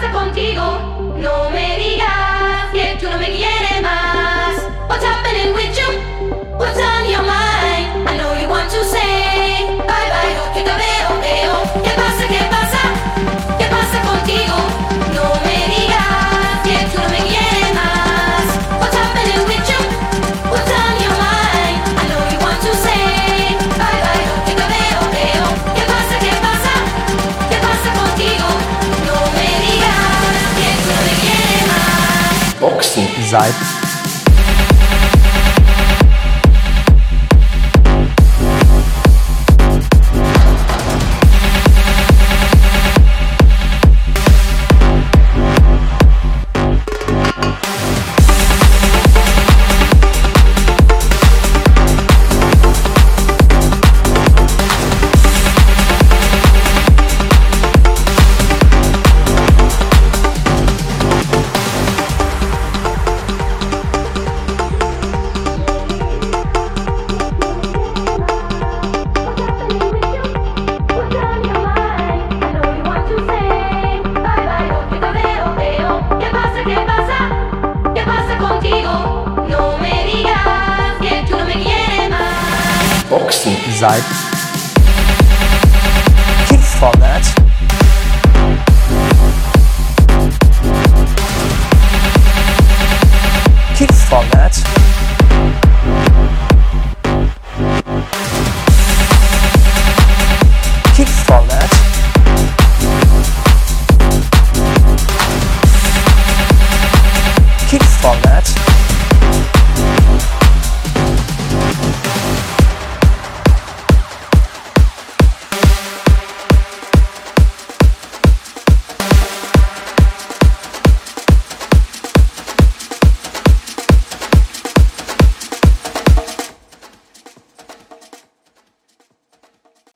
pasa contigo? No me digas que tú no me quieres más. What's happening with you? What's on your mind? I know you want to say bye bye, yo te veo. ¿Qué pasa? ¿Qué pasa? ¿Qué pasa contigo? No me digas que tú no me quieres más. What's happening with you? What's on your mind? I know you want to say bye bye, yo te veo. ¿Qué pasa? ¿Qué pasa? ¿Qué pasa contigo? No me digas que tú no me quieres más. Ochsenzeit. ¿Qué pasa contigo? No me digas que tú no me quieres más. Ochsenzeit.